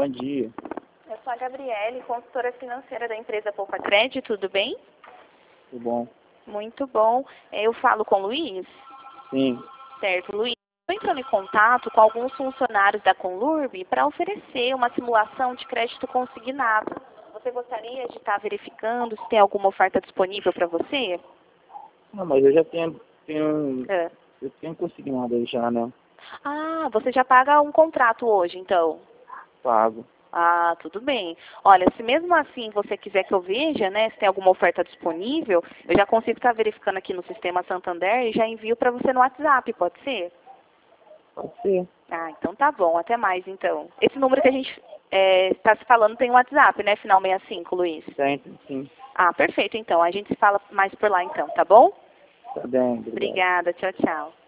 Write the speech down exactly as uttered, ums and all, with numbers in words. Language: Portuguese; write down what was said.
Bom dia. Eu sou a Gabriele, consultora financeira da empresa Poupa Crédito, tudo bem? Tudo bom? Muito bom. Eu falo com o Luiz? Sim. Certo, Luiz. Estou entrando em contato com alguns funcionários da Conlurb para oferecer uma simulação de crédito consignado. Você gostaria de estar verificando se tem alguma oferta disponível para você? Não, mas eu já tenho, tenho, É. eu tenho consignado aí já, né? Ah, você já paga um contrato hoje, então? Pago. Ah, tudo bem. Olha, se mesmo assim você quiser que eu veja, né, se tem alguma oferta disponível, eu já consigo estar verificando aqui no sistema Santander e já envio para você no WhatsApp, pode ser? Pode ser. Ah, então tá bom. Até mais, então. Esse número que a gente está se falando tem um WhatsApp, né, final sessenta e cinco, Luiz? Tem, sim. Ah, perfeito, então. A gente se fala mais por lá, então, tá bom? Tá bem, obrigado. Obrigada. Tchau, tchau.